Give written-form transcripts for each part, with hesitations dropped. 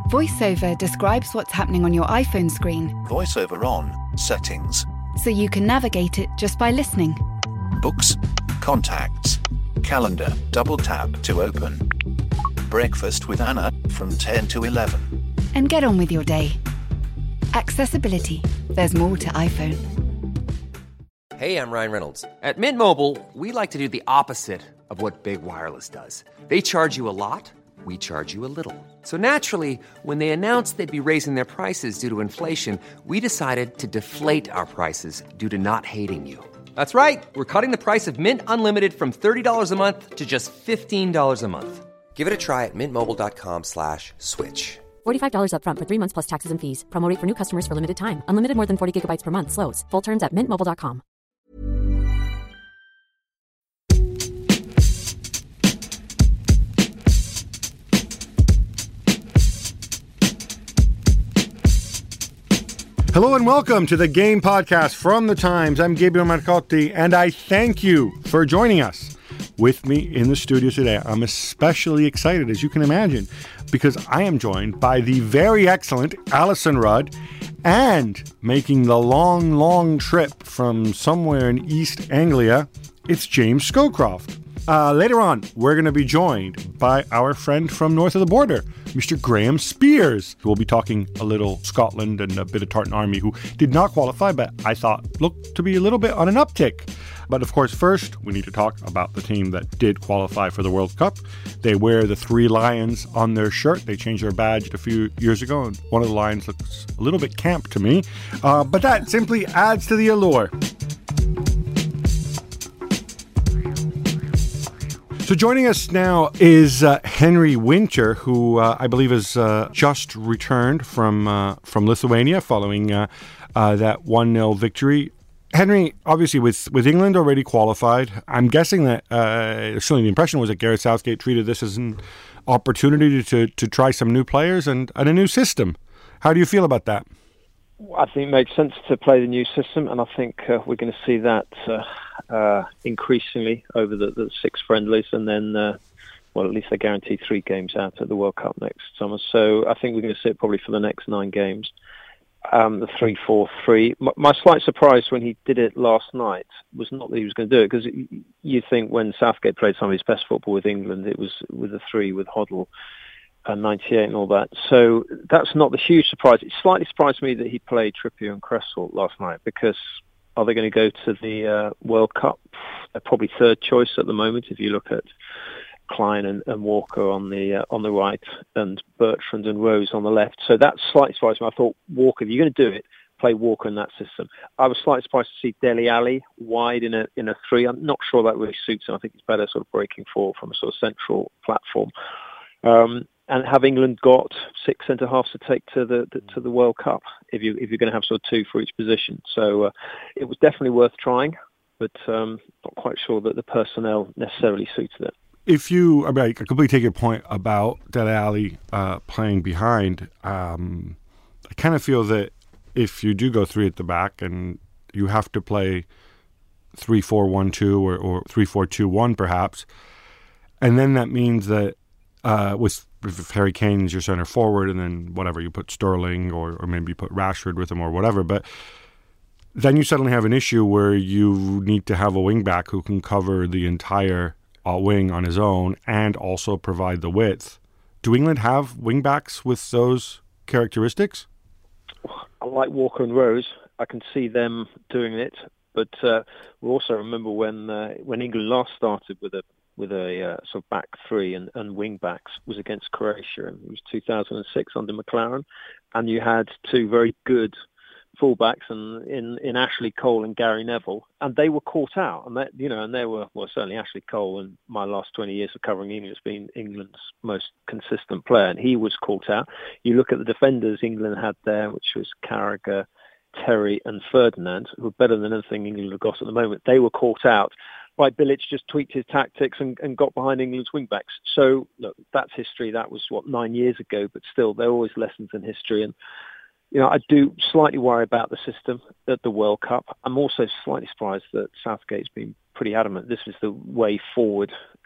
VoiceOver describes what's happening on your iPhone screen. VoiceOver on, settings. So you can navigate it just by listening. Books, contacts, calendar, double tap to open. Breakfast with Anna from 10 to 11. And get on with your day. Accessibility. There's more to iPhone. Hey, I'm Ryan Reynolds. At Mint Mobile, we like to do the opposite of what Big Wireless does. They charge you a lot, we charge you a little. So naturally, when they announced they'd be raising their prices due to inflation, we decided to deflate our prices due to not hating you. That's right. We're cutting the price of Mint Unlimited from $30 a month to just $15 a month. Give it a try at mintmobile.com/switch. $45 up front for 3 months plus taxes and fees. Promo rate for new customers for limited time. Unlimited more than 40 gigabytes per month. Slows full terms at mintmobile.com. Hello and welcome to the Game Podcast from The Times. I'm Gabriel Marcotti, and I thank you for joining us. With me in the studio today, I'm especially excited, as you can imagine, because I am joined by the very excellent Alison Rudd, and making the long trip from somewhere in East Anglia, it's James Scowcroft. Later on, we're going to be joined by our friend from north of the border, Mr. Graham Spears, who will be talking a little Scotland and a bit of Tartan Army, who did not qualify, but I thought looked to be a little bit on an uptick. But of course, first, we need to talk about the team that did qualify for the World Cup. They wear the 3 lions on their shirt. They changed their badge a few years ago, and one of the lions looks a little bit camp to me. But that simply adds to the allure. So joining us now is Henry Winter, who I believe has just returned from Lithuania following that 1-0 victory. Henry, obviously with England already qualified, I'm guessing that certainly the impression was that Gareth Southgate treated this as an opportunity to try some new players and a new system. How do you feel about that? I think it makes sense to play the new system, and I think we're going to see that increasingly over the 6 friendlies, and then, at least they guarantee 3 games out at the World Cup next summer. So I think we're going to see it probably for the next 9 games. The 3-4-3. My slight surprise when he did it last night was not that he was going to do it, because you think when Southgate played some of his best football with England, it was with a 3 with Hoddle. 98 and all that. So that's not the huge surprise. It slightly surprised me that he played Trippier and Cresswell last night, because are they going to go to the World Cup? They're probably third choice at the moment if you look at Klein and Walker on the right, and Bertrand and Rose on the left. So that slightly surprised me. I thought, Walker, if you're going to do it, play Walker in that system. I was slightly surprised to see Dele Alli wide in a 3. I'm not sure that really suits him. I think it's better sort of breaking forward from a sort of central platform. And have England got 6 centre-halves to take to the World Cup if you're going to have sort of 2 for each position. So it was definitely worth trying, but not quite sure that the personnel necessarily suited it. I completely take your point about Dele Alli playing behind. I kind of feel that if you do go 3 at the back and you have to play 3-4-1-2 or 3-4-2-1 perhaps, and then that means that if Harry Kane's your centre forward, and then whatever, you put Sterling or maybe you put Rashford with him or whatever, but then you suddenly have an issue where you need to have a wing back who can cover the entire wing on his own and also provide the width. Do England have wing backs with those characteristics? I like Walker and Rose. I can see them doing it, but we also remember when England last started with a sort of back 3 and wing backs was against Croatia, and it was 2006 under McLaren, and you had 2 very good fullbacks in Ashley Cole and Gary Neville, and they were caught out, and they were certainly Ashley Cole in my last 20 years of covering England has been England's most consistent player, and he was caught out. You look at the defenders England had there, which was Carragher, Terry and Ferdinand, who are better than anything England have got at the moment. They were caught out. Right, Bilic just tweaked his tactics and got behind England's wing-backs. So, look, that's history. That was, 9 years ago, but still, there are always lessons in history. And, I do slightly worry about the system at the World Cup. I'm also slightly surprised that Southgate's been pretty adamant. This is the way forward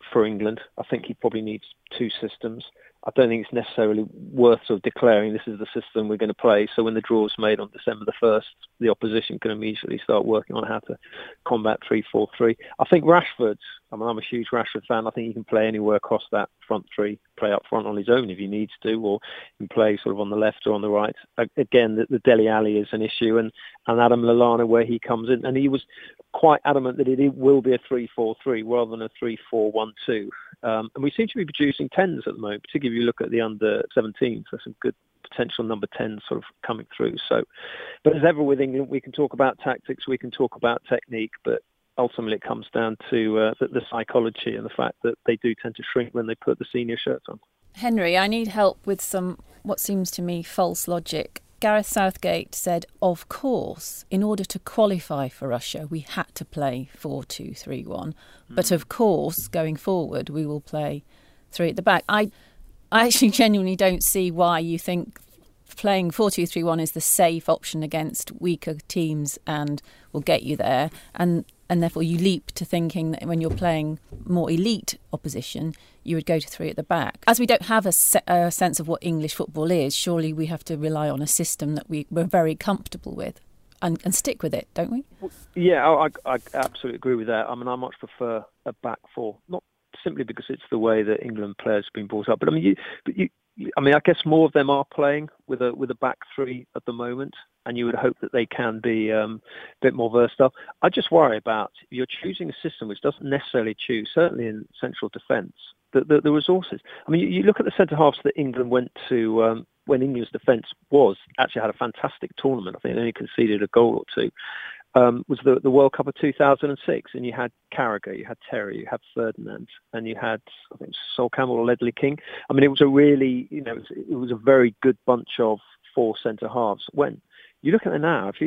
for England. I think he probably needs two systems. I don't think it's necessarily worth sort of declaring this is the system we're going to play. So when the draw's made on December the 1st, the opposition can immediately start working on how to combat 3-4-3. I think Rashford, I'm a huge Rashford fan. I think he can play anywhere across that front three, play up front on his own if he needs to, or he can play sort of on the left or on the right. Again, the Dele Alli is an issue, and Adam Lallana where he comes in. And he was quite adamant that it will be a 3-4-3 rather than a 3-4-1-2. And we seem to be producing 10s at the moment, particularly if you look at the under-17s. There's some good potential number 10s sort of coming through. So, but as ever with England, we can talk about tactics, we can talk about technique, but ultimately it comes down to the psychology and the fact that they do tend to shrink when they put the senior shirts on. Henry, I need help with some, what seems to me, false logic. Gareth Southgate said, of course, in order to qualify for Russia, we had to play 4-2-3-1. But of course, going forward, we will play three at the back. I actually genuinely don't see why you think playing 4-2-3-1 is the safe option against weaker teams and will get you there. And therefore you leap to thinking that when you're playing more elite opposition, you would go to three at the back. As we don't have a sense of what English football is, surely we have to rely on a system that we're very comfortable with and stick with it, don't we? Yeah, I absolutely agree with that. I mean, I much prefer a back four, not simply because it's the way that England players have been brought up, but I mean, I guess more of them are playing with a back three at the moment, and you would hope that they can be a bit more versatile. I just worry about you're choosing a system which doesn't necessarily choose, certainly in central defence, the resources. I mean, you look at the centre halves that England went to when England's defence actually had a fantastic tournament. I think they only conceded a goal or two. Was the World Cup of 2006, and you had Carragher, you had Terry, you had Ferdinand, and you had, I think, Sol Campbell or Ledley King. I mean, it was a really, it was a very good bunch of four centre halves. When you look at it now, I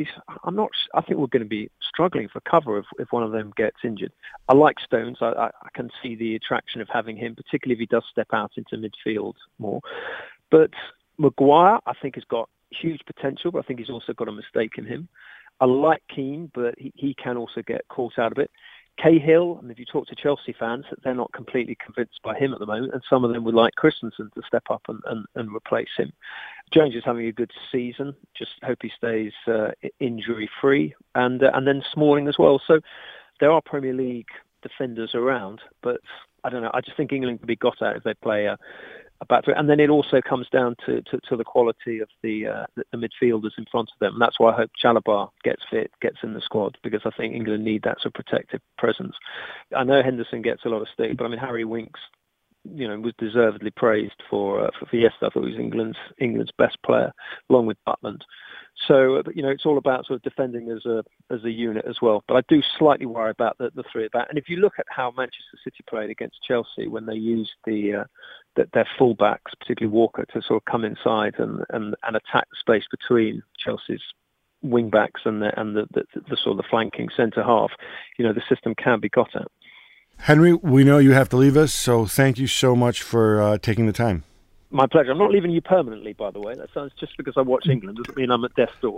think we're going to be struggling for cover if one of them gets injured. I like Stones. I can see the attraction of having him, particularly if he does step out into midfield more. But Maguire, I think, has got huge potential, but I think he's also got a mistake in him. I like Keane, but he can also get caught out a bit. Cahill, and if you talk to Chelsea fans, they're not completely convinced by him at the moment, and some of them would like Christensen to step up and replace him. Jones is having a good season. Just hope he stays injury-free, and then Smalling as well. So there are Premier League defenders around, but I don't know. I just think England can be got at if they play a back three. And then it also comes down to the quality of the midfielders in front of them. And that's why I hope Chalobah gets fit, gets in the squad, because I think England need that sort of protective presence. I know Henderson gets a lot of stick, but I mean, Harry Winks, was deservedly praised for yesterday. I thought he was England's best player, along with Butland. So, it's all about sort of defending as a unit as well. But I do slightly worry about the three at back. And if you look at how Manchester City played against Chelsea when they used their full-backs, particularly Walker, to sort of come inside and attack the space between Chelsea's wing-backs and the sort of the flanking centre half, the system can be got at. Henry, we know you have to leave us, so thank you so much for taking the time. My pleasure. I'm not leaving you permanently, by the way. That sounds just because I watch England doesn't mean I'm at death's door.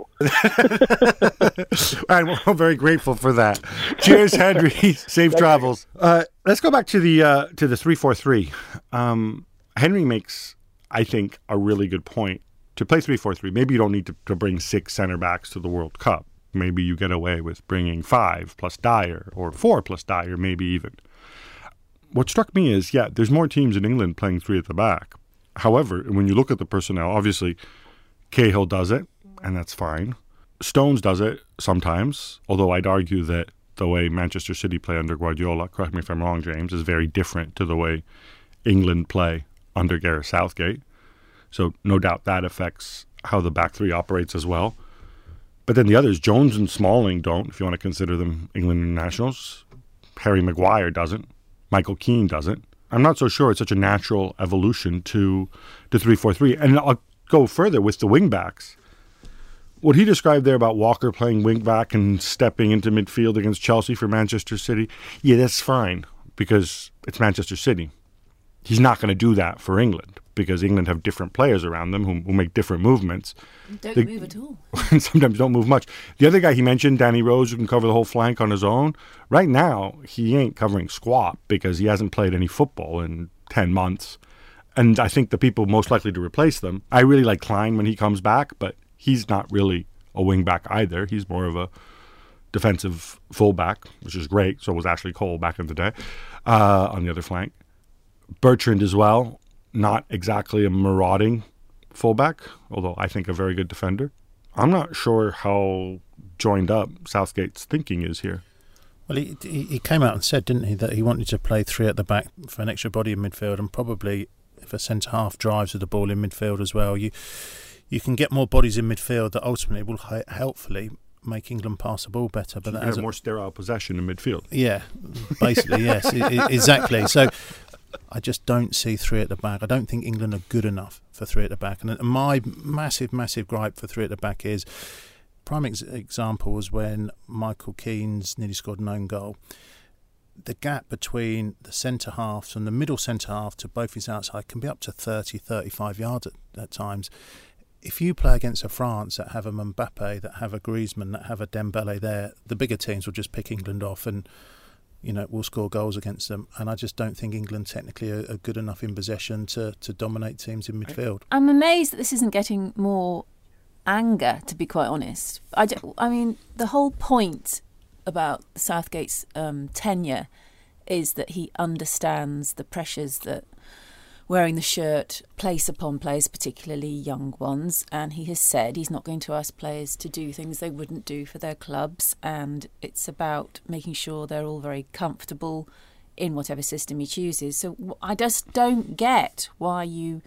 And we're very grateful for that. Cheers, Henry. Safe travels. Let's go back to the 3-4-3. Henry makes, I think, a really good point. To play 3-4-3, maybe you don't need to bring 6 centre backs to the World Cup. Maybe you get away with bringing 5 plus Dyer, or 4 plus Dyer, maybe even. What struck me is, there's more teams in England playing 3 at the back. However, when you look at the personnel, obviously Cahill does it, and that's fine. Stones does it sometimes, although I'd argue that the way Manchester City play under Guardiola, correct me if I'm wrong, James, is very different to the way England play under Gareth Southgate. So no doubt that affects how the back three operates as well. But then the others, Jones and Smalling don't, if you want to consider them England internationals. Harry Maguire doesn't. Michael Keane doesn't. I'm not so sure it's such a natural evolution to 3-4-3. And I'll go further with the wing-backs. What he described there about Walker playing wing-back and stepping into midfield against Chelsea for Manchester City, that's fine because it's Manchester City. He's not going to do that for England. because England have different players around them who make different movements. Don't move at all. And sometimes don't move much. The other guy he mentioned, Danny Rose, who can cover the whole flank on his own, right now he ain't covering squat because he hasn't played any football in 10 months. And I think the people most likely to replace them, I really like Klein when he comes back, but he's not really a wing back either. He's more of a defensive fullback, which is great. So was Ashley Cole back in the day on the other flank. Bertrand as well, not exactly a marauding fullback, although I think a very good defender. I'm not sure how joined up Southgate's thinking is here. Well, he came out and said, didn't he, that he wanted to play three at the back for an extra body in midfield, and probably if a centre-half drives with the ball in midfield as well, you can get more bodies in midfield that ultimately will helpfully make England pass the ball better. But that has more sterile possession in midfield. Yeah, basically, yes, exactly. So I just don't see three at the back. I don't think England are good enough for three at the back. And my massive gripe for three at the back is, prime example was when Michael Keane's nearly scored an own goal. The gap between the centre-halves and the middle centre-half to both his outside can be up to 30, 35 yards at times. If you play against a France that have a Mbappe, that have a Griezmann, that have a Dembele there, the bigger teams will just pick England off and we'll score goals against them. And I just don't think England technically are good enough in possession to dominate teams in midfield. I'm amazed that this isn't getting more anger, to be quite honest. I mean, the whole point about Southgate's tenure is that he understands the pressures that wearing the shirt place upon players, particularly young ones, and he has said he's not going to ask players to do things they wouldn't do for their clubs, and it's about making sure they're all very comfortable in whatever system he chooses. So I just don't get why you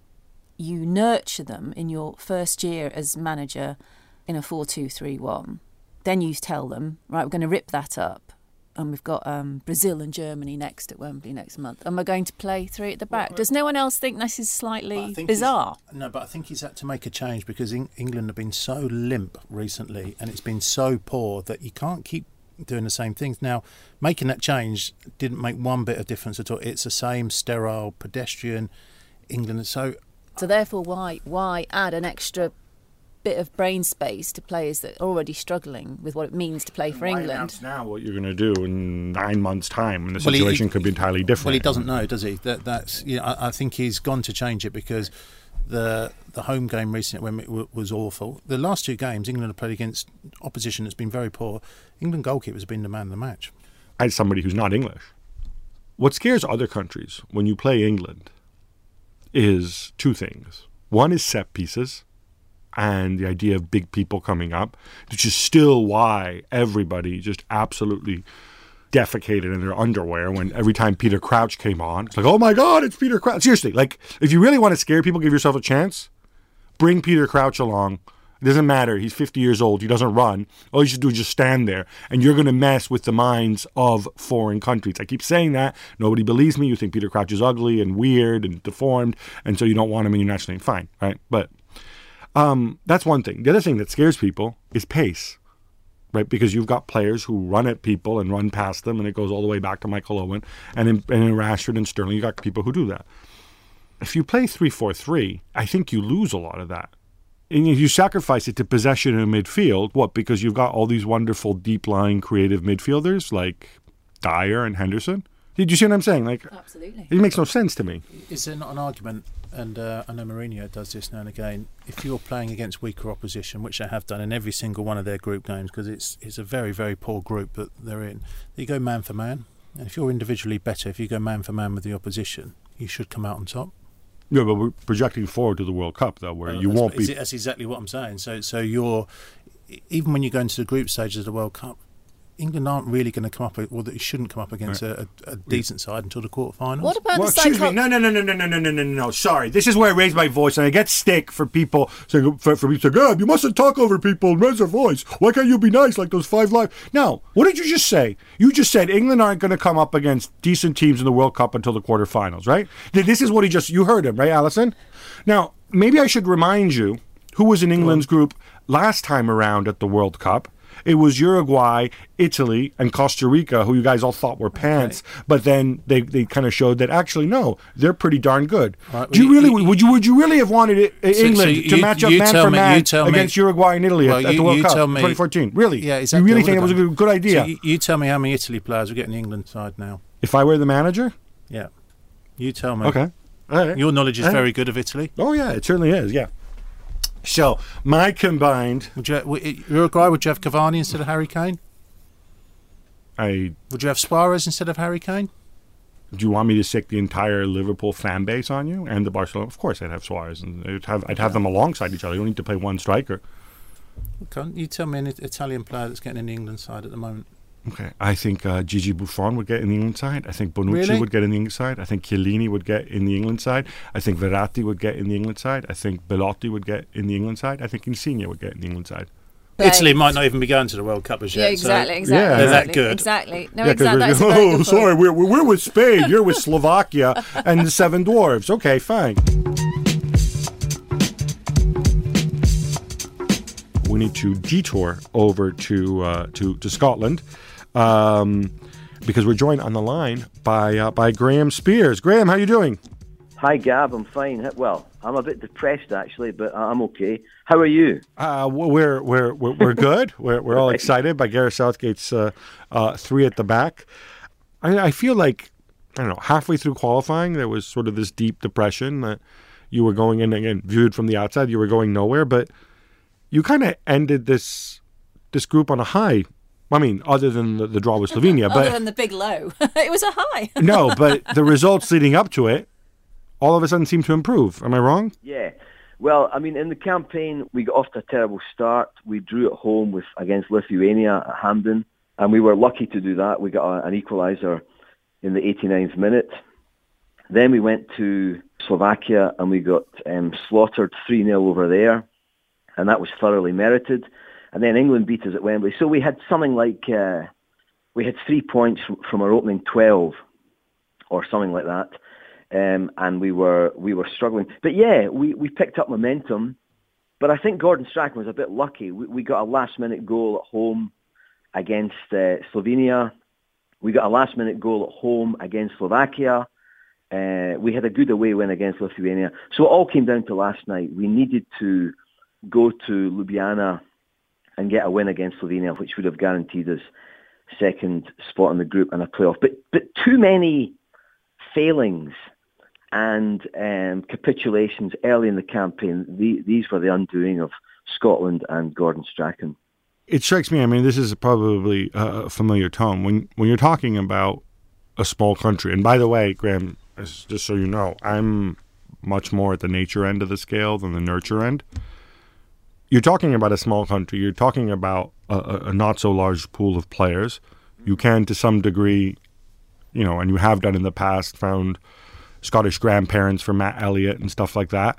nurture them in your first year as manager in a 4-2-3-1. Then you tell them, right, we're going to rip that up. And we've got Brazil and Germany next at Wembley next month. And we're going to play three at the back. Does no one else think this is slightly bizarre? No, but I think he's had to make a change because England have been so limp recently and it's been so poor that you can't keep doing the same things. Now, making that change didn't make one bit of difference at all. It's the same sterile, pedestrian England. So therefore, why add an extra bit of brain space to players that are already struggling with what it means to play for England? Announce now what you're going to do in 9 months' time, and the situation could be entirely different. Well, he doesn't know, does he? That's I think he's gone to change it because the home game recently when it was awful. The last two games England have played against opposition that's been very poor. England goalkeepers have been the man of the match. As somebody who's not English, what scares other countries when you play England is two things. One is set pieces and the idea of big people coming up, which is still why everybody just absolutely defecated in their underwear when every time Peter Crouch came on. It's like, oh my God, it's Peter Crouch. Seriously, like, if you really want to scare people, give yourself a chance, bring Peter Crouch along. It doesn't matter. He's 50 years old. He doesn't run. All you should do is just stand there, and you're going to mess with the minds of foreign countries. I keep saying that. Nobody believes me. You think Peter Crouch is ugly and weird and deformed, and so you don't want him in your national team. Fine, right? But that's one thing. The other thing that scares people is pace, right? Because you've got players who run at people and run past them, and it goes all the way back to Michael Owen. And in Rashford and Sterling, you got people who do that. If you play 3-4-3, I think you lose a lot of that. And if you sacrifice it to possession in midfield, what? Because you've got all these wonderful deep-lying creative midfielders like Dyer and Henderson? Did you see what I'm saying? Like, absolutely. It makes no sense to me. Is there not an argument, and I know Mourinho does this now and again, if you're playing against weaker opposition, which they have done in every single one of their group games, because it's a very, very poor group that they're in, you go man for man, and if you're individually better, if you go man for man with the opposition, you should come out on top. Yeah, but we're projecting forward to the World Cup, though, where you won't be... That's exactly what I'm saying. So you're... Even when you go into the group stages of the World Cup, England aren't really going to come up, or they shouldn't come up against a decent side until the quarterfinals. What about the excuse me? No. Sorry, this is where I raise my voice, and I get stick for people saying, for people saying, "God, you mustn't talk over people and raise your voice. Why can't you be nice like those 5 Live?" Now, what did you just say? You just said England aren't going to come up against decent teams in the World Cup until the quarterfinals, right? This is what you heard him, right, Alison? Now, maybe I should remind you who was in England's group last time around at the World Cup. It was Uruguay, Italy, and Costa Rica, who you guys all thought were pants. Okay. But then they kind of showed that actually, no, they're pretty darn good. Right, do you really would you really have wanted England to match up man for man against Uruguay and Italy at the World Cup 2014? Really? Yeah, exactly. You really think it was a good idea? So you tell me how many Italy players will get in the England side now. If I were the manager? Yeah. You tell me. Okay. All right. Your knowledge is very good of Italy. Oh, yeah, it certainly is, yeah. So, my combined... Uruguay, would you have Cavani instead of Harry Kane? Would you have Suarez instead of Harry Kane? Do you want me to sick the entire Liverpool fan base on you and the Barcelona? Of course I'd have Suarez. And I'd have them alongside each other. You don't need to play one striker. Okay. You tell me an Italian player that's getting in the England side at the moment. Okay, I think Gigi Buffon would get in the England side. I think Bonucci would get in the England side. I think Chiellini would get in the England side. I think Verratti would get in the England side. I think Belotti would get in the England side. I think Insigne would get in the England side. Italy might not even be going to the World Cup as yet. Yeah, exactly. Yeah, they're that good. Exactly. No, exactly. Sorry, we're with Spain. You're with Slovakia and the Seven Dwarves. Okay, fine. We need to detour over to Scotland because we're joined on the line by Graham Spears. Graham, how you doing? Hi, Gab. I'm fine. Well, I'm a bit depressed actually, but I'm okay. How are you? We're good. We're all excited by Gareth Southgate's 3 at the back. I feel like, I don't know, halfway through qualifying there was sort of this deep depression that you were going in, again, viewed from the outside, you were going nowhere, but you kind of ended this group on a high. I mean, other than the draw with Slovenia. Other than the big low. It was a high. No, but the results leading up to it all of a sudden seem to improve. Am I wrong? Yeah. Well, I mean, in the campaign, we got off to a terrible start. We drew at home against Lithuania at Hampden, and we were lucky to do that. We got an equaliser in the 89th minute. Then we went to Slovakia, and we got slaughtered 3-0 over there. And that was thoroughly merited. And then England beat us at Wembley. So we had something like, we had 3 points from our opening 12 or something like that. And we were struggling. But yeah, we picked up momentum. But I think Gordon Strachan was a bit lucky. We got a last-minute goal at home against Slovenia. We got a last-minute goal at home against Slovakia. We had a good away win against Lithuania. So it all came down to last night. We needed to go to Ljubljana and get a win against Slovenia, which would have guaranteed us second spot in the group and a playoff. But too many failings and capitulations early in the campaign. These were the undoing of Scotland and Gordon Strachan. It strikes me, I mean, this is probably a familiar tone. When you're talking about a small country, and by the way, Graham, just so you know, I'm much more at the nature end of the scale than the nurture end. You're talking about a small country. You're talking about a not so large pool of players. You can, to some degree, and you have done in the past, found Scottish grandparents for Matt Elliott and stuff like that.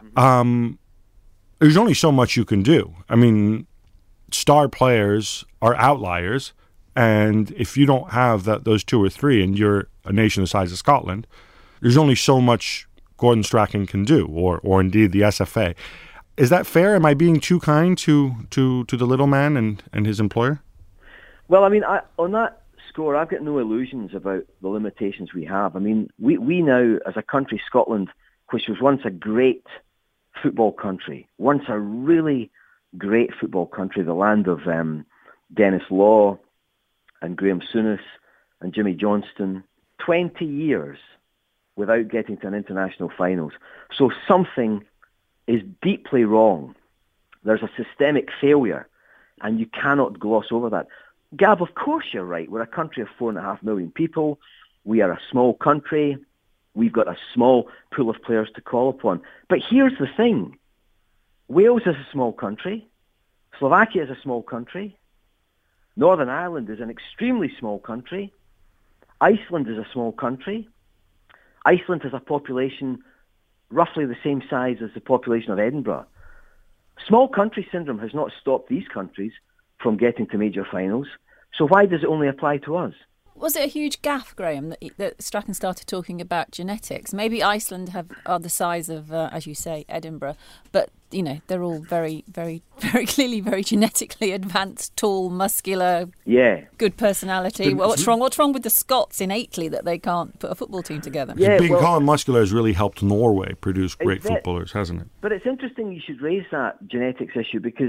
There's only so much you can do. I mean, star players are outliers, and if you don't have those 2 or 3, and you're a nation the size of Scotland, there's only so much Gordon Strachan can do, or indeed the SFA. Is that fair? Am I being too kind to the little man and his employer? Well, I mean, on that score, I've got no illusions about the limitations we have. I mean, we now, as a country, Scotland, which was once a great football country, once a really great football country, the land of Dennis Law and Graham Souness and Jimmy Johnston, 20 years without getting to an international finals. So something is deeply wrong. There's a systemic failure, and you cannot gloss over that. Gab, of course you're right. We're a country of 4.5 million people. We are a small country. We've got a small pool of players to call upon. But here's the thing. Wales is a small country. Slovakia is a small country. Northern Ireland is an extremely small country. Iceland is a small country. Iceland has a population roughly the same size as the population of Edinburgh. Small country syndrome has not stopped these countries from getting to major finals. So why does it only apply to us? Was it a huge gaffe, Graham, that Strachan started talking about genetics? Maybe Iceland are the size of, as you say, Edinburgh, but they're all very, very, very clearly very genetically advanced, tall, muscular, good personality. What's wrong? What's wrong with the Scots in Aitley that they can't put a football team together? Yeah, being tall and muscular has really helped Norway produce great footballers, hasn't it? But it's interesting you should raise that genetics issue, because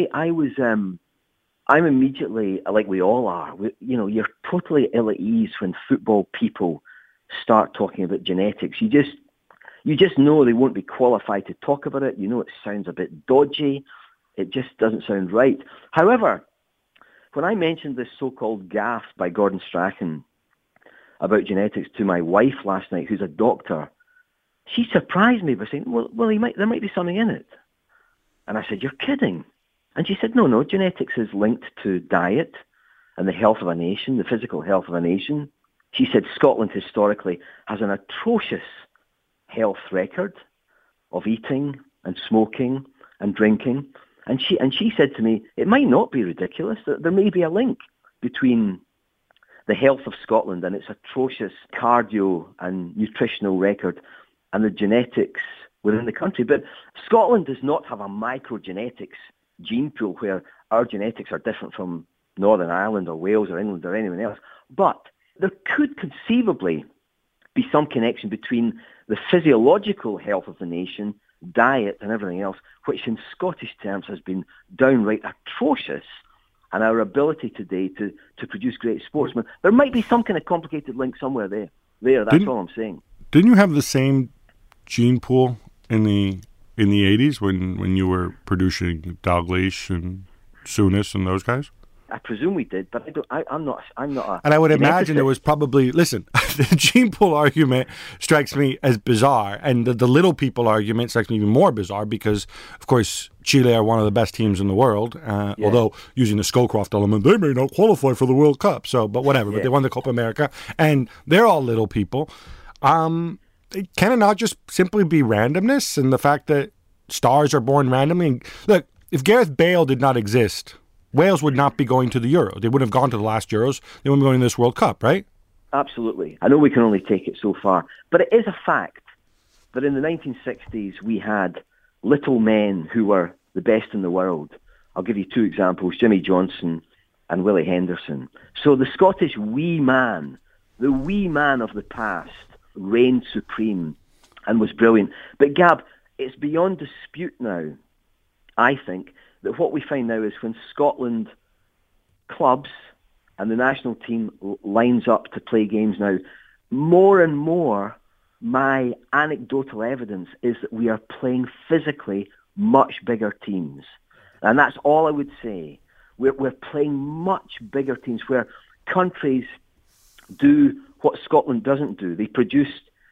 I'm immediately, like we all are, you're totally ill at ease when football people start talking about genetics. You just know they won't be qualified to talk about it. You know it sounds a bit dodgy. It just doesn't sound right. However, when I mentioned this so-called gaffe by Gordon Strachan about genetics to my wife last night, who's a doctor, she surprised me by saying, well, there might be something in it. And I said, you're kidding. And she said, no, genetics is linked to diet and the health of a nation, the physical health of a nation. She said Scotland historically has an atrocious health record of eating and smoking and drinking. And she said to me, it might not be ridiculous. There may be a link between the health of Scotland and its atrocious cardio and nutritional record and the genetics within the country. But Scotland does not have a microgenetics gene pool where our genetics are different from Northern Ireland or Wales or England or anyone else. But there could conceivably be some connection between the physiological health of the nation, diet and everything else, which in Scottish terms has been downright atrocious, and our ability today to produce great sportsmen. There might be some kind of complicated link somewhere there. That's all I'm saying. Didn't you have the same gene pool in the 80s when you were producing Dalglish and Souness and those guys? I presume we did, but I'm not a... And I would imagine there was probably... Listen, the gene pool argument strikes me as bizarre, and the little people argument strikes me even more bizarre because, of course, Chile are one of the best teams in the world, although using the Scowcroft element, they may not qualify for the World Cup, but whatever. But they won the Copa America, and they're all little people. Can it not just simply be randomness and the fact that stars are born randomly? And look, if Gareth Bale did not exist, Wales would not be going to the Euro. They wouldn't have gone to the last Euros. They wouldn't be going to this World Cup, right? Absolutely. I know we can only take it so far, but it is a fact that in the 1960s we had little men who were the best in the world. I'll give you two examples, Jimmy Johnson and Willie Henderson. So the Scottish wee man, the wee man of the past, reigned supreme and was brilliant. But Gab, it's beyond dispute now, I think, that what we find now is when Scotland clubs and the national team lines up to play games now, more and more my anecdotal evidence is that we are playing physically much bigger teams. And that's all I would say. We're playing much bigger teams where countries do what Scotland doesn't do. They produce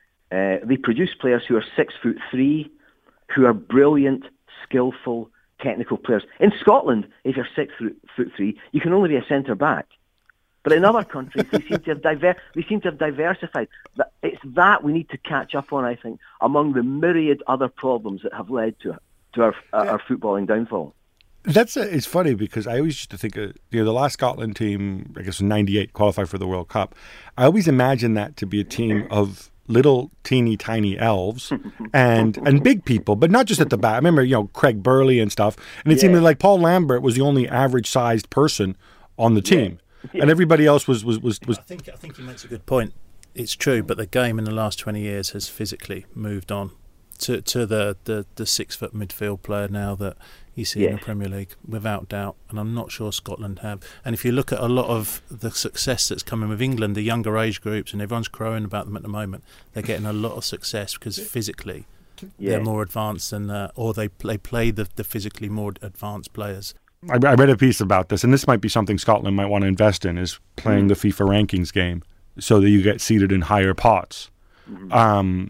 players who are 6'3", who are brilliant, skillful, technical players. In Scotland, if you're 6'3", you can only be a centre back. But in other countries, they seem to have diversified. It's that we need to catch up on, I think, among the myriad other problems that have led to our footballing downfall. It's funny because I always used to think the last Scotland team, I guess in '98, qualified for the World Cup. I always imagined that to be a team of little teeny tiny elves and big people, but not just at the back. I remember Craig Burley and stuff, and it seemed like Paul Lambert was the only average sized person on the team, and everybody else was. I think he makes a good point. It's true, but the game in the last 20 years has physically moved on to the 6-foot midfield player now that you see in the Premier League, without doubt, and I'm not sure Scotland have. And if you look at a lot of the success that's coming with England, the younger age groups, and everyone's crowing about them at the moment, they're getting a lot of success because physically they're more advanced than, or they play the physically more advanced players. I read a piece about this, and this might be something Scotland might want to invest in, is playing the FIFA rankings game so that you get seated in higher pots. Mm-hmm.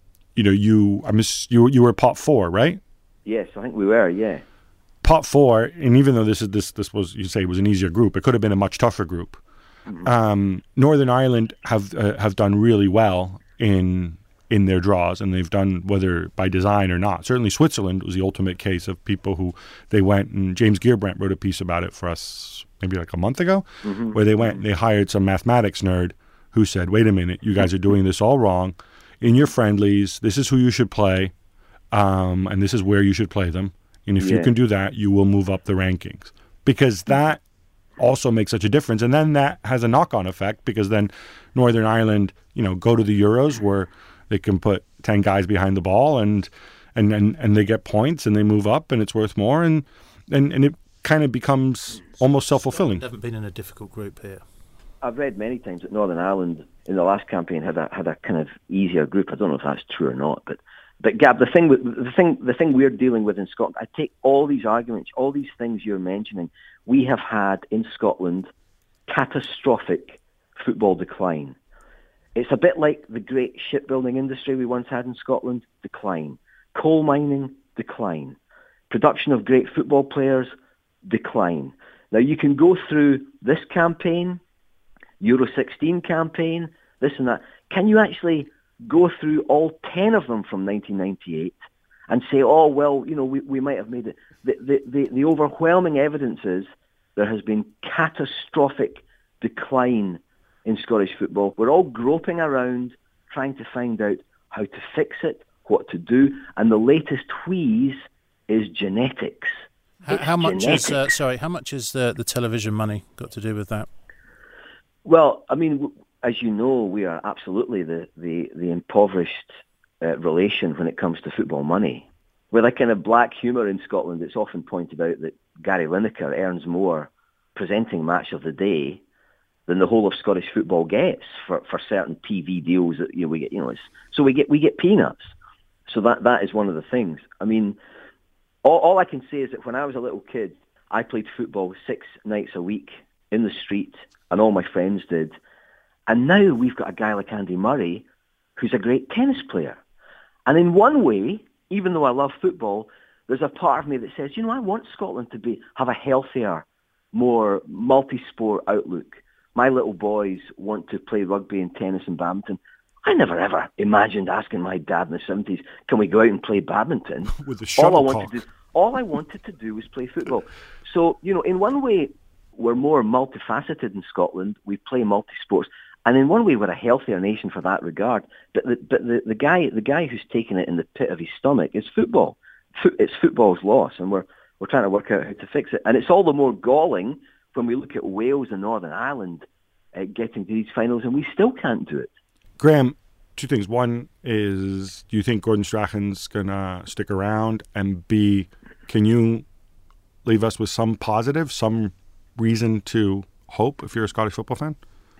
You were pot 4, right? Yes, I think we were, yeah. Pot 4, and even though this was, you say, was an easier group, it could have been a much tougher group. Mm-hmm. Northern Ireland have done really well in in their draws, and they've done, whether by design or not. Certainly Switzerland was the ultimate case of people who they went, and James Gearbrandt wrote a piece about it for us maybe like a month ago, where they went and they hired some mathematics nerd who said, wait a minute, you guys are doing this all wrong. In your friendlies, this is who you should play, and this is where you should play them. And if you can do that, you will move up the rankings. Because that also makes such a difference. And then that has a knock-on effect, because then Northern Ireland, go to the Euros where they can put 10 guys behind the ball and they get points and they move up and it's worth more. And it kind of becomes almost self-fulfilling. They haven't been in a difficult group here. I've read many times that Northern Ireland in the last campaign had a kind of easier group. I don't know if that's true or not, but Gab, the thing we're dealing with in Scotland, I take all these arguments, all these things you're mentioning. We have had in Scotland catastrophic football decline. It's a bit like the great shipbuilding industry we once had in Scotland, decline. Coal mining, decline. Production of great football players, decline. Now you can go through this campaign, Euro 16 campaign, this and that. Can you actually go through all 10 of them from 1998 and say, oh, well, we might have made it? The overwhelming evidence is there has been catastrophic decline in Scottish football. We're all groping around trying to find out how to fix it, what to do, and the latest wheeze is genetics. How much is the television money got to do with that? Well, I mean, as you know, we are absolutely the impoverished relation when it comes to football money. With a kind of black humour in Scotland, it's often pointed out that Gary Lineker earns more presenting Match of the Day than the whole of Scottish football gets for certain TV deals that we get. So we get peanuts. So that is one of the things. I mean, all I can say is that when I was a little kid, I played football 6 nights a week in the street, and all my friends did. And now we've got a guy like Andy Murray, who's a great tennis player. And in one way, even though I love football, there's a part of me that says, I want Scotland to have a healthier, more multi-sport outlook. My little boys want to play rugby and tennis and badminton. I never ever imagined asking my dad in the 70s, can we go out and play badminton? With the shuttlecock. All I wanted to do was play football. So, in one way, we're more multifaceted in Scotland. We play multi-sports. And in one way, we're a healthier nation for that regard. But the guy who's taken it in the pit of his stomach is football. It's football's loss, and we're trying to work out how to fix it. And it's all the more galling when we look at Wales and Northern Ireland getting to these finals, and we still can't do it. Graham, 2 things. One is, do you think Gordon Strachan's going to stick around? And B, can you leave us with some positive, some reason to hope if you're a Scottish football fan?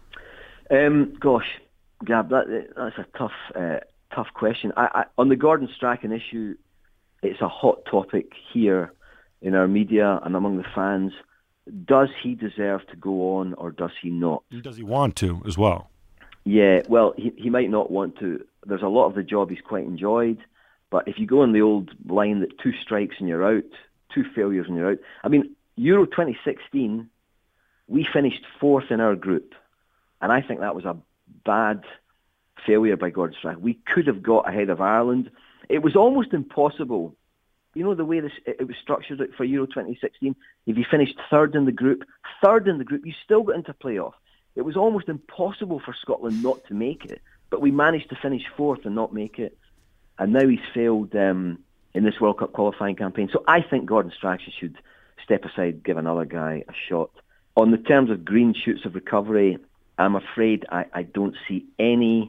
Gosh, Gab, that's a tough question. I on the Gordon Strachan issue, it's a hot topic here in our media and among the fans. Does he deserve to go on, or does he not? Does he want to as well? Yeah, well, he might not want to. There's a lot of the job he's quite enjoyed, but if you go on the old line that 2 strikes and you're out, 2 failures and you're out. I mean, Euro 2016, we finished 4th in our group, and I think that was a bad failure by Gordon Strachan. We could have got ahead of Ireland. It was almost impossible. The way it was structured for Euro 2016, if you finished 3rd in the group, you still got into playoff. It was almost impossible for Scotland not to make it, but we managed to finish 4th and not make it. And now he's failed in this World Cup qualifying campaign. So I think Gordon Strachan should step aside, give another guy a shot. On the terms of green shoots of recovery, I'm afraid I don't see any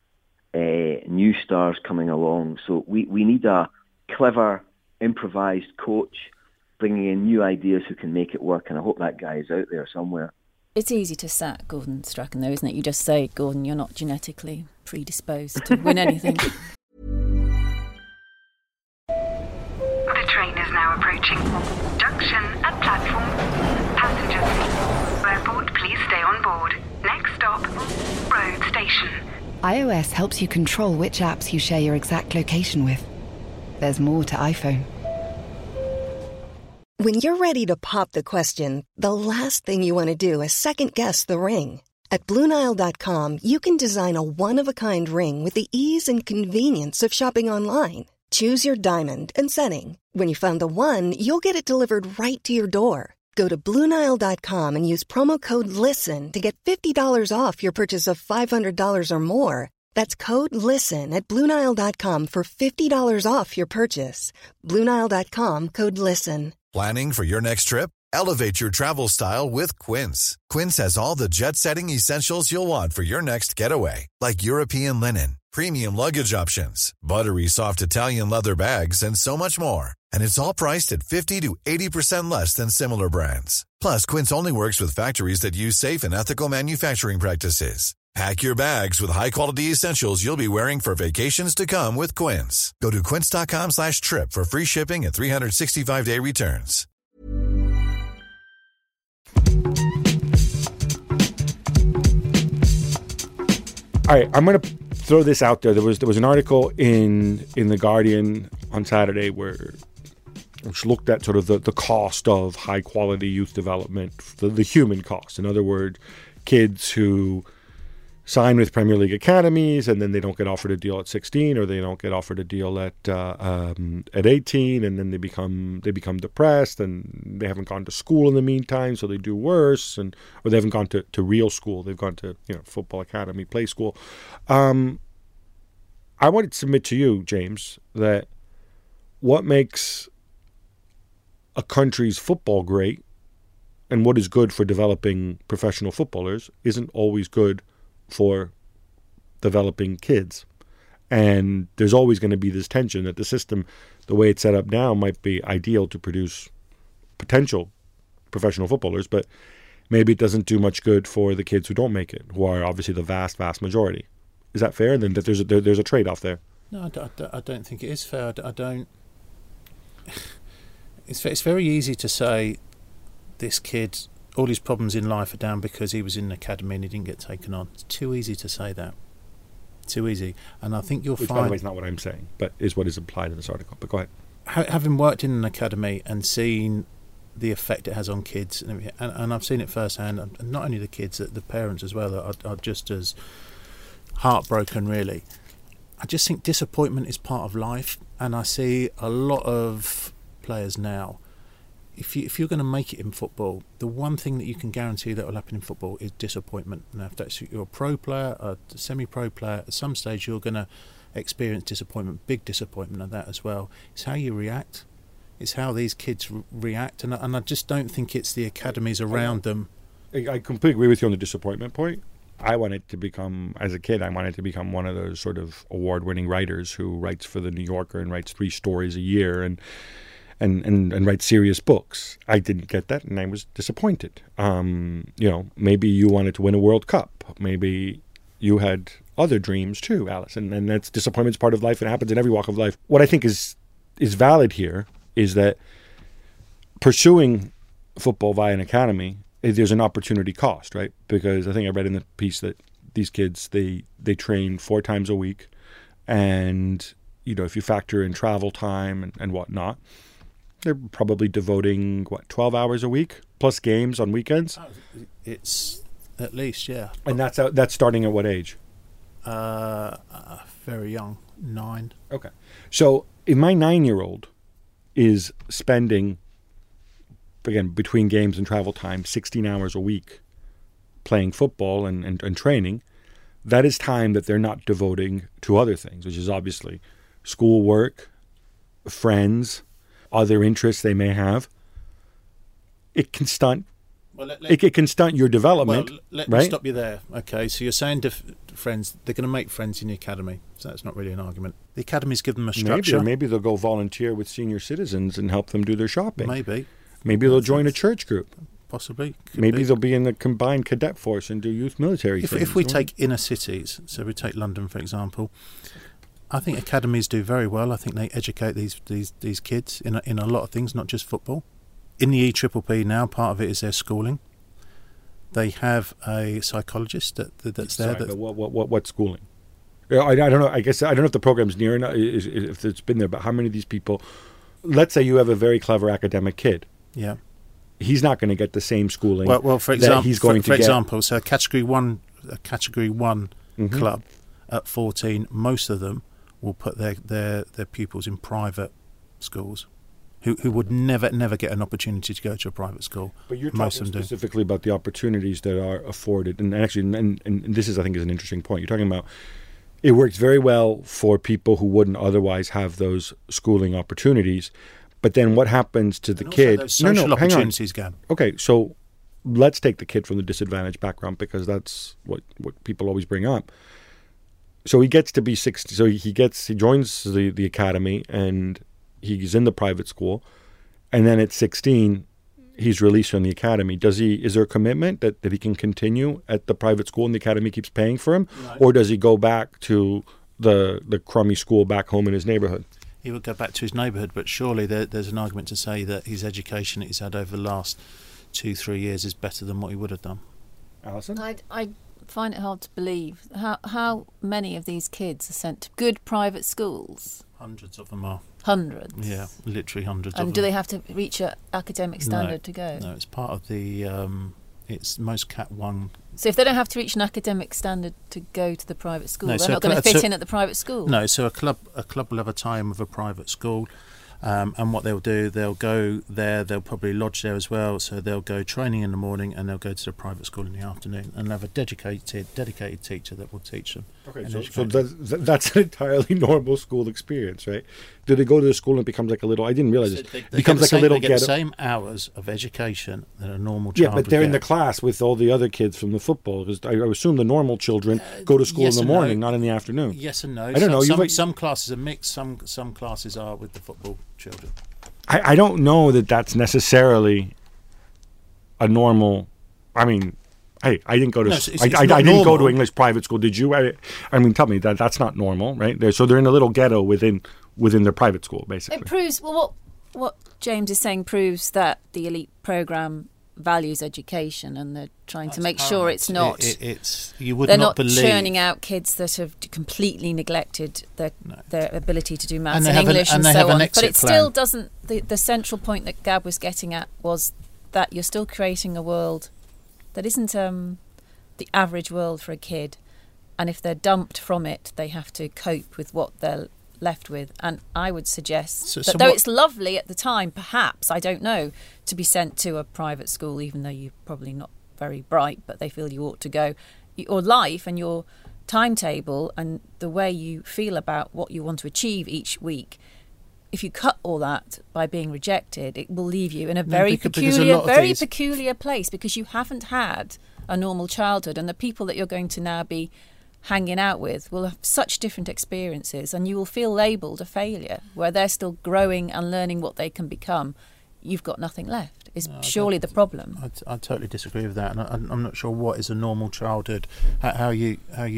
new stars coming along. So we need a clever, improvised coach bringing in new ideas who can make it work, and I hope that guy is out there somewhere. It's easy to sack Gordon Strachan, though, isn't it? You just say, Gordon, you're not genetically predisposed to win anything. The train is now approaching. Junction at platform. Passengers, airport, please stay on board. Next stop, road station. iOS helps you control which apps you share your exact location with. There's more to iPhone. When you're ready to pop the question, the last thing you want to do is second-guess the ring. At BlueNile.com, you can design a one-of-a-kind ring with the ease and convenience of shopping online. Choose your diamond and setting. When you find the one, you'll get it delivered right to your door. Go to BlueNile.com and use promo code LISTEN to get $50 off your purchase of $500 or more. That's code LISTEN at BlueNile.com for $50 off your purchase. BlueNile.com, code LISTEN. Planning for your next trip? Elevate your travel style with Quince. Quince has all the jet-setting essentials you'll want for your next getaway, like European linen, premium luggage options, buttery soft Italian leather bags, and so much more. And it's all priced at 50 to 80% less than similar brands. Plus, Quince only works with factories that use safe and ethical manufacturing practices. Pack your bags with high-quality essentials you'll be wearing for vacations to come with Quince. Go to quince.com/trip for free shipping and 365-day returns. All right, I'm going to throw this out there. There was an article in The Guardian on Saturday which looked at sort of the cost of high-quality youth development, the human cost. In other words, kids who sign with Premier League academies and then they don't get offered a deal at 16, or they don't get offered a deal at 18, and then they become depressed, and they haven't gone to school in the meantime, so they do worse, or they haven't gone to real school. They've gone to football academy, play school. I want to submit to you, James, that what makes a country's football great and what is good for developing professional footballers isn't always good for developing kids. And there's always going to be this tension that the system, the way it's set up now, might be ideal to produce potential professional footballers, but maybe it doesn't do much good for the kids who don't make it, who are obviously the vast, vast majority. Is that fair? And then that there's a trade-off there. No, I don't think it is fair. I don't. It's very easy to say this kid, all his problems in life are down because he was in an academy and he didn't get taken on. It's too easy to say that. Too easy. And I think you'll find... Which, by the way, is not what I'm saying, but is what is implied in this article. But go ahead. Having worked in an academy and seen the effect it has on kids, and I've seen it firsthand, and not only the kids, the parents as well are just as heartbroken, really. I just think disappointment is part of life, and I see a lot of players now. If you're going to make it in football, the one thing that you can guarantee that will happen in football is disappointment. Now, if that's you're a pro player, a semi-pro player, at some stage you're going to experience disappointment, big disappointment at that as well. It's how you react. It's how these kids react, and I just don't think it's the academies around them. I completely agree with you on the disappointment point. I wanted to become, as a kid, one of those sort of award-winning writers who writes for the New Yorker and writes 3 stories a year and writes serious books. I didn't get that, and I was disappointed. Maybe you wanted to win a World Cup. Maybe you had other dreams too, Alice, and that's disappointment's part of life. It happens in every walk of life. What I think is valid here is that pursuing football via an academy, there's an opportunity cost, right? Because I think I read in the piece that these kids, they train 4 times a week, and if you factor in travel time and whatnot, they're probably devoting 12 hours a week plus games on weekends. It's at least, yeah. And that's starting at what age? Very young, 9. Okay, so if my 9-year-old is spending, again, between games and travel time, 16 hours a week playing football and training, that is time that they're not devoting to other things, which is obviously schoolwork, friends, other interests they may have. It can stunt. It can stunt your development. Well, let right? me stop you there. Okay, so you're saying friends, they're going to make friends in the academy. So that's not really an argument. The academies give them a structure. Maybe they'll go volunteer with senior citizens and help them do their shopping. Maybe they'll join a church group. Possibly. Maybe they'll be in the combined cadet force and do youth military things. If we take inner cities, so we take London for example, I think academies do very well. I think they educate these kids in a lot of things, not just football. In the EPPP now, part of it is their schooling. They have a psychologist that's there. But what schooling? I don't know. I guess I don't know if the program's near enough, if it's been there. But how many of these people? Let's say you have a very clever academic kid. Yeah. he's not going to get the same schooling. Well, for example, he's going to for get. example, so a Category 1 club at 14, most of them will put their pupils in private schools, who would never get an opportunity to go to a private school. But you're talking specifically about the opportunities that are afforded, and actually, and this is, I think, is an interesting point. You're talking about it works very well for people who wouldn't otherwise have those schooling opportunities. But then what happens to the kid? Those social opportunities, Gab. Okay, so let's take the kid from the disadvantaged background, because that's what people always bring up. So he gets to be 60. So he joins the academy, and he's in the private school, and then at 16 he's released from the academy. Is there a commitment that he can continue at the private school and the academy keeps paying for him, or does he go back to the crummy school back home in his neighborhood? He would go back to his neighbourhood, but surely there's an argument to say that his education that he's had over the last 2-3 years is better than what he would have done. Alison? I find it hard to believe how many of these kids are sent to good private schools. Hundreds of them are. Hundreds? Yeah, literally hundreds of them. And do they have to reach an academic standard to go? No, it's part of the... it's most Cat 1. So if they don't have to reach an academic standard to go to the private school, they're not going to fit in at the private school? No, so a club will have a tie-in with a private school. And what they'll do, they'll go there, they'll probably lodge there as well, so they'll go training in the morning and they'll go to the private school in the afternoon, and they'll have a dedicated teacher that will teach them. Okay, so that's an entirely normal school experience, right? Do they go to the school and it becomes like a little, I didn't realize this, it becomes like a little ghetto. They get the same hours of education that a normal child Yeah, but they're would in the get. class with all the other kids from the football, because I assume the normal children go to school yes in the and morning, no. not in the afternoon. Yes and no. I don't know. Some classes are mixed, some classes are with the football children. I don't know that that's necessarily a normal. I mean, hey, I didn't go to. I didn't go to English private school. Did you? I mean, tell me that's not normal, right? So they're in a little ghetto within their private school, basically. It proves what James is saying proves that the elite program values education, and they're trying to make sure it's not. They're not believe. churning out kids that have completely neglected their ability to do maths and English and so on. But it still doesn't. The central point that Gab was getting at was that you're still creating a world that isn't the average world for a kid, and if they're dumped from it, they have to cope with what they're left with. And I would suggest that though it's lovely at the time, perhaps, I don't know, to be sent to a private school, even though you're probably not very bright, but they feel you ought to go, your life and your timetable and the way you feel about what you want to achieve each week, if you cut all that by being rejected, it will leave you in a very peculiar place, because you haven't had a normal childhood, and the people that you're going to now be hanging out with will have such different experiences, and you will feel labelled a failure where they're still growing and learning what they can become. You've got nothing left is surely the problem. I totally disagree with that, and I'm not sure what is a normal childhood, how you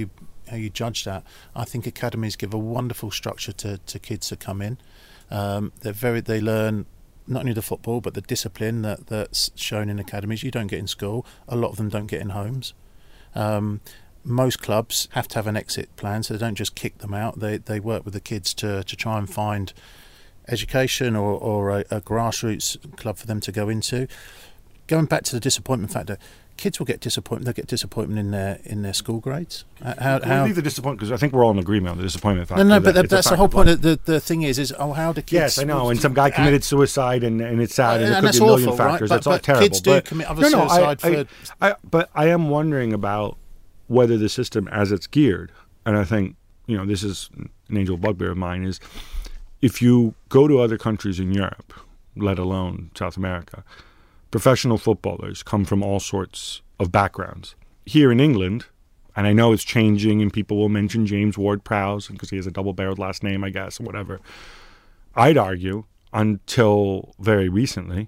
judge that. I think academies give a wonderful structure to kids that come in. They learn not only the football but the discipline that's shown in academies you don't get in school. A lot of them don't get in homes. Most clubs have to have an exit plan, so they don't just kick them out. They work with the kids to try and find education or a grassroots club for them to go into. Going back to the disappointment factor, kids will get disappointment. They'll get disappointment in their school grades. How leave the disappointment, because I think we're all in agreement on the disappointment factor. No, but that's the whole point. The thing is how do kids? Yes, I know. And some guy committed suicide, and it's sad, and there could be a million factors. Right? That's all terrible. Kids do commit other suicide. But I am wondering about whether the system, as it's geared, and I think this is an angel bugbear of mine, is if you go to other countries in Europe, let alone South America, professional footballers come from all sorts of backgrounds. Here in England, and I know it's changing, and people will mention James Ward-Prowse because he has a double-barreled last name, I guess, or whatever. I'd argue, until very recently,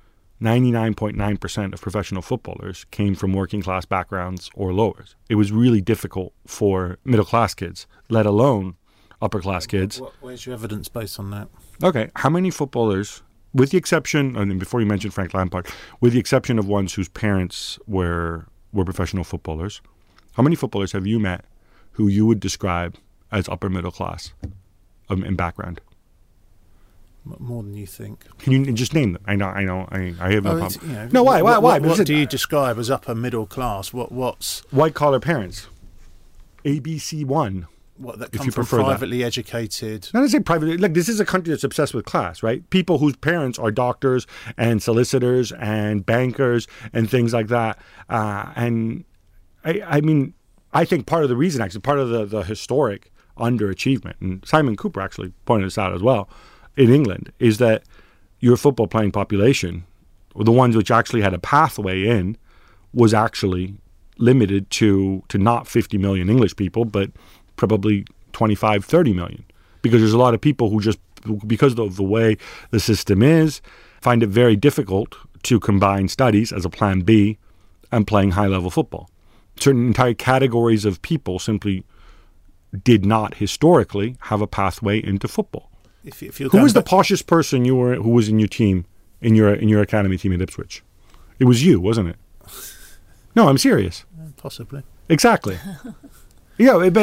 99.9% of professional footballers came from working-class backgrounds or lowers. It was really difficult for middle-class kids, let alone upper-class kids. Where's your evidence based on that? Okay, how many footballers, with the exception, and before you mentioned Frank Lampard, with the exception of ones whose parents were professional footballers, how many footballers have you met who you would describe as upper-middle class in background? More than you think. Can you just name them? I know. I have no problem. You know, No, why? What do you describe as upper middle class? What's white collar parents? ABC1. What, that if come you from prefer privately that. educated? Not to say privately. Like, this is a country that's obsessed with class, right? People whose parents are doctors and solicitors and bankers and things like that. And I mean, I think part of the reason, actually, part of the historic underachievement, and Simon Cooper actually pointed this out as well, in England, is that your football playing population, or the ones which actually had a pathway in, was actually limited to not 50 million English people, but probably 25, 30 million. Because there's a lot of people who just, because of the way the system is, find it very difficult to combine studies as a plan B and playing high-level football. Certain entire categories of people simply did not historically have a pathway into football. Who was the poshest person who was in your team, in your academy team at Ipswich? It was you, wasn't it? No, I'm serious. Possibly. Exactly. Yeah, but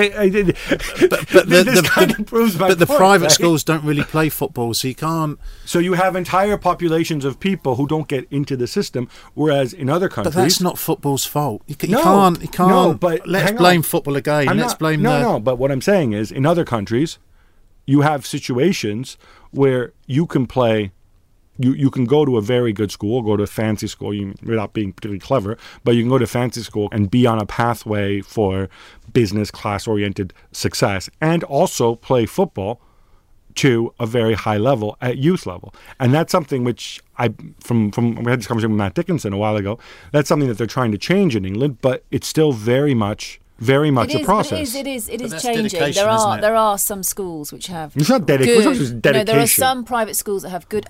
the private schools don't really play football, so you can't. So you have entire populations of people who don't get into the system, whereas in other countries, but that's not football's fault. You can't. No, but let's blame football again. But what I'm saying is, in other countries, you have situations where you can play. You can go to a very good school, go to a fancy school, without being particularly clever, but you can go to fancy school and be on a pathway for business class-oriented success and also play football to a very high level at youth level. And that's something which we had this conversation with Matt Dickinson a while ago. That's something that they're trying to change in England, but it's still very much a process. It is changing. There are some schools which have. It's not dedication. It's just dedication. There are some private schools that have good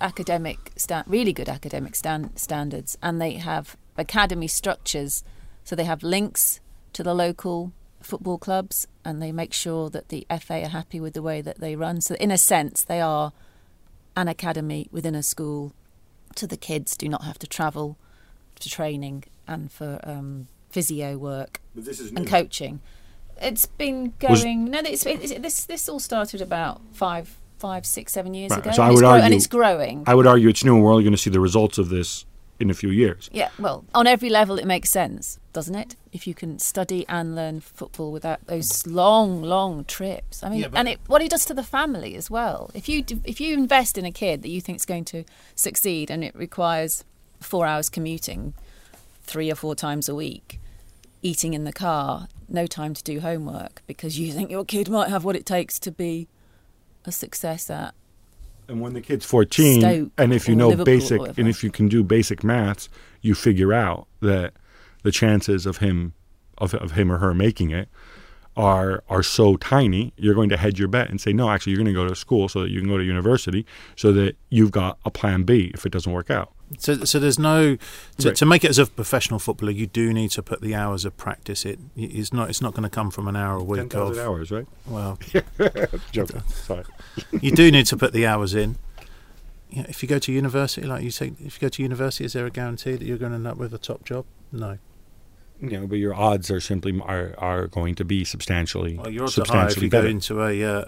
really good academic standards, and they have academy structures. So they have links to the local football clubs, and they make sure that the FA are happy with the way that they run. So in a sense, they are an academy within a school. So the kids do not have to travel to training and for physio work and coaching. It's been going. This all started about 5, 6, 7 years ago. So and it's growing. I would argue it's new, and we're only going to see the results of this in a few years. Yeah, well, on every level it makes sense, doesn't it? If you can study and learn football without those long trips. I mean, what it does to the family as well. If you invest in a kid that you think is going to succeed, and it requires 4 hours commuting 3 or 4 times a week, eating in the car, no time to do homework because you think your kid might have what it takes to be a success at. And when the kid's 14, Stoke, and if you know Liverpool, basic, and if you can do basic maths, you figure out that the chances of him or her making it are so tiny. You're going to hedge your bet and say, no, actually, you're going to go to school so that you can go to university, so that you've got a plan B if it doesn't work out. So there's no to make it as a professional footballer. You do need to put the hours of practice. It's not going to come from an hour a week. 10,000 hours, right? Well, joking. Sorry. You do need to put the hours in. You know, if you go to university, like you say, if you go to university, is there a guarantee that you're going to end up with a top job? No. But your odds are simply are going to be substantially. Well, your odds are higher if you go into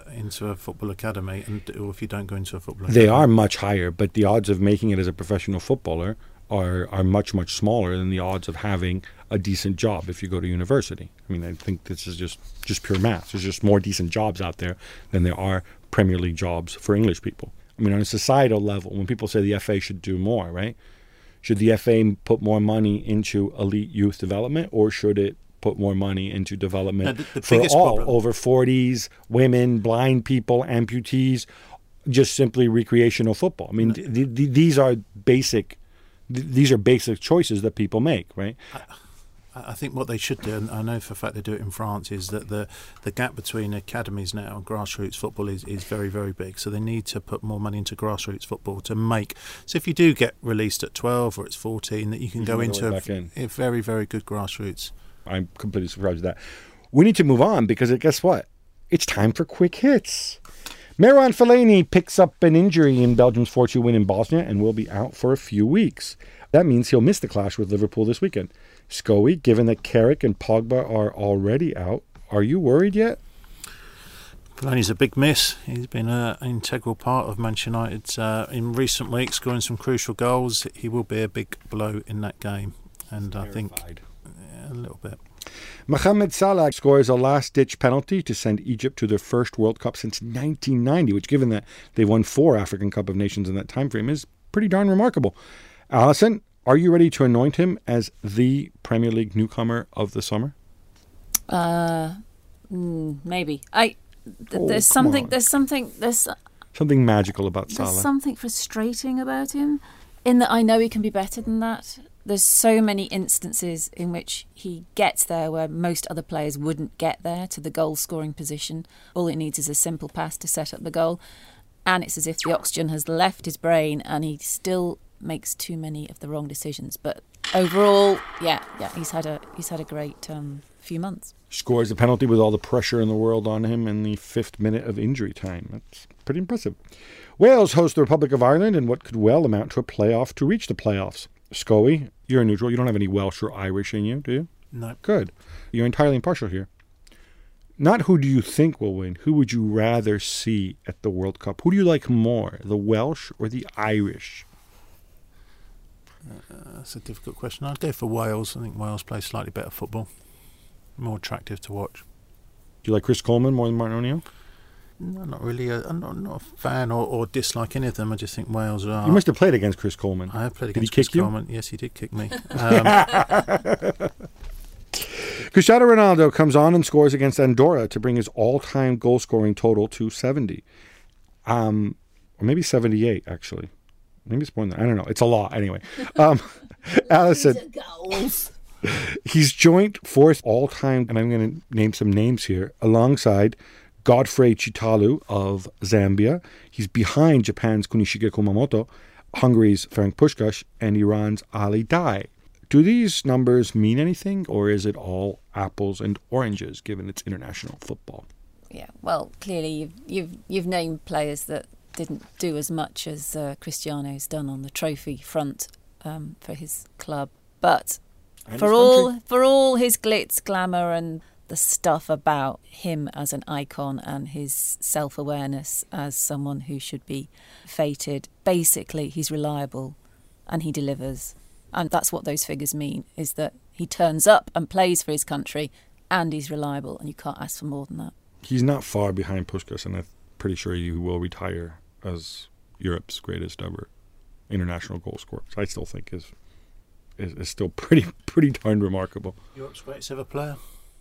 a football academy, or if you don't go into a football academy. They are much higher, but the odds of making it as a professional footballer are much smaller than the odds of having a decent job if you go to university. I mean, I think this is just pure math. There's just more decent jobs out there than there are Premier League jobs for English people. I mean, on a societal level, when people say the FA should do more, right? Should the FA put more money into elite youth development, or should it put more money into development for all, over 40s, women, blind people, amputees, just simply recreational football? I mean, these are basic choices that people make, right? I think what they should do, and I know for a fact they do it in France, is that the gap between academies now and grassroots football is very, very big. So they need to put more money into grassroots football to make. So if you do get released at 12 or it's 14, that you can go into a very, very good grassroots. I'm completely surprised at that. We need to move on because guess what? It's time for quick hits. Marouane Fellaini picks up an injury in Belgium's 4-2 win in Bosnia and will be out for a few weeks. That means he'll miss the clash with Liverpool this weekend. Scoey, given that Carrick and Pogba are already out, are you worried yet? Fellaini's a big miss. He's been an integral part of Manchester United in recent weeks, scoring some crucial goals. He will be a big blow in that game, and I think a little bit. Mohamed Salah scores a last-ditch penalty to send Egypt to their first World Cup since 1990, which, given that they won 4 African Cup of Nations in that time frame, is pretty darn remarkable. Alison, are you ready to anoint him as the Premier League newcomer of the summer? Maybe. There's something magical about Salah. There's something frustrating about him, in that I know he can be better than that. There's so many instances in which he gets there where most other players wouldn't get there, to the goal-scoring position. All it needs is a simple pass to set up the goal, and it's as if the oxygen has left his brain, and he still makes too many of the wrong decisions. But overall, yeah, he's had a great few months. Scores a penalty with all the pressure in the world on him in the 5th minute of injury time. That's pretty impressive. Wales host the Republic of Ireland in what could well amount to a playoff to reach the playoffs. Scully, you're a neutral. You don't have any Welsh or Irish in you, do you? No. Good. You're entirely impartial here. Not who do you think will win. Who would you rather see at the World Cup? Who do you like more, the Welsh or the Irish? That's a difficult question. I'd go for Wales. I think Wales play slightly better football. More attractive to watch. Do you like Chris Coleman more than Martin O'Neill? No, not really. I'm not a fan or dislike any of them. I just think Wales are... You must have played against Chris Coleman. I have played against Chris Coleman. Yes, he did kick me. Cristiano Ronaldo comes on and scores against Andorra to bring his all-time goal-scoring total to 70. Or maybe 78, actually. Maybe it's more than that. I don't know. It's a lot. Anyway. Alison. He's joint 4th all-time, and I'm going to name some names here, alongside Godfrey Chitalu of Zambia. He's behind Japan's Kunishige Kumamoto, Hungary's Ferenc Puskás, and Iran's Ali Dai. Do these numbers mean anything, or is it all apples and oranges, given it's international football? Yeah, well, clearly you've named players that didn't do as much as Cristiano's done on the trophy front for his club, but for all his glitz, glamour, and the stuff about him as an icon and his self-awareness as someone who should be feted, basically he's reliable and he delivers. And that's what those figures mean, is that he turns up and plays for his country and he's reliable, and you can't ask for more than that. He's not far behind Puskás, and I'm pretty sure he will retire as Europe's greatest ever international goal scorer. So I still think is still pretty darn remarkable. Europe's greatest ever player.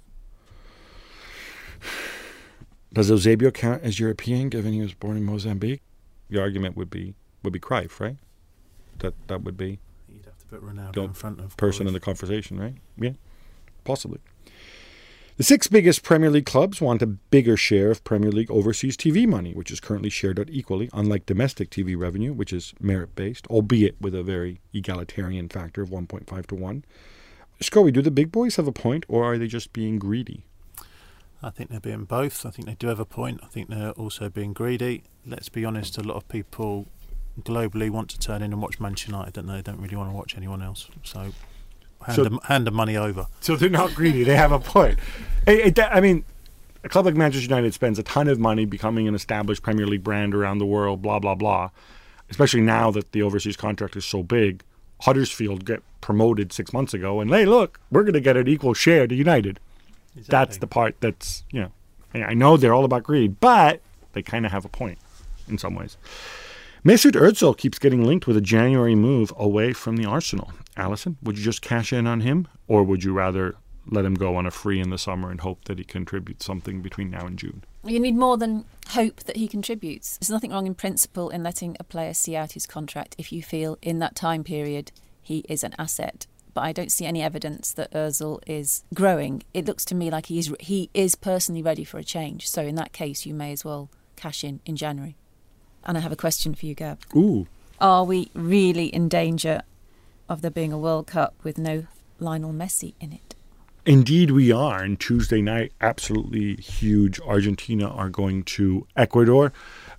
Does Eusebio count as European, given he was born in Mozambique? The argument would be Cruyff, right? That would be. You'd have to put Ronaldo in front of person Cruyff in the conversation, right? Yeah, possibly. The 6 biggest Premier League clubs want a bigger share of Premier League overseas TV money, which is currently shared out equally, unlike domestic TV revenue, which is merit-based, albeit with a very egalitarian factor of 1.5 to 1. Scully, do the big boys have a point, or are they just being greedy? I think they're being both. I think they do have a point. I think they're also being greedy. Let's be honest, a lot of people globally want to turn in and watch Manchester United, don't they? They don't really want to watch anyone else. So hand the money over. So they're not greedy. They have a point. I mean, a club like Manchester United spends a ton of money becoming an established Premier League brand around the world, blah, blah, blah. Especially now that the overseas contract is so big. Huddersfield get promoted 6 months ago, and hey, look, we're going to get an equal share to United. Exactly. That's the part that's, I know they're all about greed, but they kind of have a point in some ways. Mesut Ozil keeps getting linked with a January move away from the Arsenal. Alison, would you just cash in on him, or would you rather let him go on a free in the summer and hope that he contributes something between now and June? You need more than hope that he contributes. There's nothing wrong in principle in letting a player see out his contract if you feel in that time period he is an asset. But I don't see any evidence that Ozil is growing. It looks to me like he is personally ready for a change. So in that case, you may as well cash in January. And I have a question for you, Gab. Ooh. Are we really in danger of there being a World Cup with no Lionel Messi in it? Indeed we are. And Tuesday night, absolutely huge. Argentina are going to Ecuador,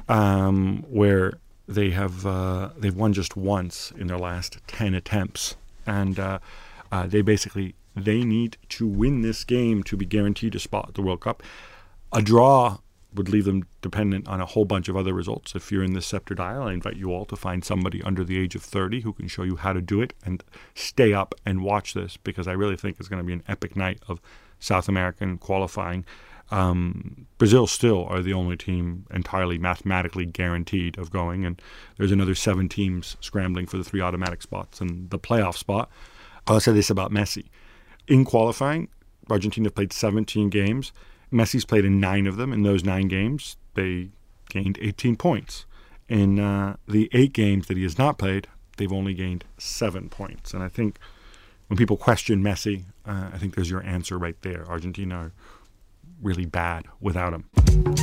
where they've won just once in their last 10 attempts. And they need to win this game to be guaranteed a spot at the World Cup. A draw would leave them dependent on a whole bunch of other results. If you're in this Scepter Dial, I invite you all to find somebody under the age of 30 who can show you how to do it and stay up and watch this, because I really think it's going to be an epic night of South American qualifying. Brazil still are the only team entirely mathematically guaranteed of going, and there's another 7 teams scrambling for the 3 automatic spots and the playoff spot. I'll say this about Messi. In qualifying, Argentina played 17 games. Messi's played in 9 of them. In those 9 games, they gained 18 points. In the 8 games that he has not played, they've only gained 7 points. And I think when people question Messi, I think there's your answer right there. Argentina are really bad without him.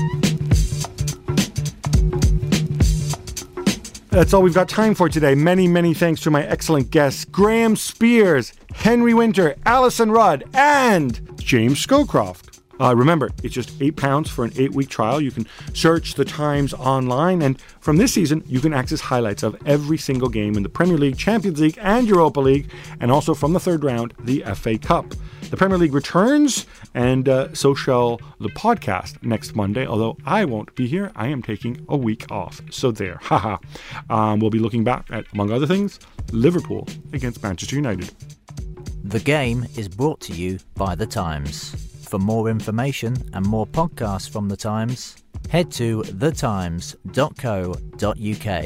That's all we've got time for today. Many, many thanks to my excellent guests, Graham Spears, Henry Winter, Alison Rudd, and James Scowcroft. Remember, it's just £8 for an 8-week trial. You can search the Times online, and from this season, you can access highlights of every single game in the Premier League, Champions League, and Europa League, and also from the third round, the FA Cup. The Premier League returns, and so shall the podcast next Monday, although I won't be here. I am taking a week off, so there. Haha. We'll be looking back at, among other things, Liverpool against Manchester United. The Game is brought to you by The Times. For more information and more podcasts from The Times, head to thetimes.co.uk.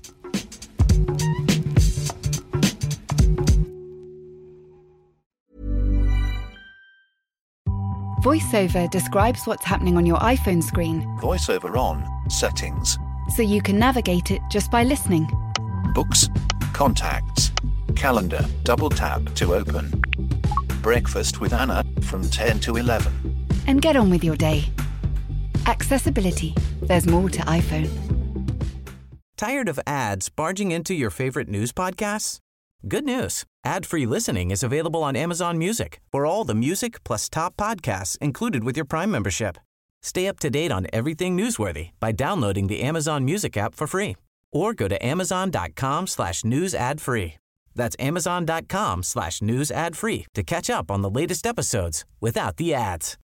VoiceOver describes what's happening on your iPhone screen, VoiceOver on, settings, so you can navigate it just by listening. books, contacts, calendar, double tap to open. Breakfast with Anna from 10 to 11. And get on with your day. Accessibility. There's more to iPhone. Tired of ads barging into your favorite news podcasts? Good news. Ad-free listening is available on Amazon Music for all the music plus top podcasts included with your Prime membership. Stay up to date on everything newsworthy by downloading the Amazon Music app for free, or go to amazon.com/news ad free. That's amazon.com/news ad free to catch up on the latest episodes without the ads.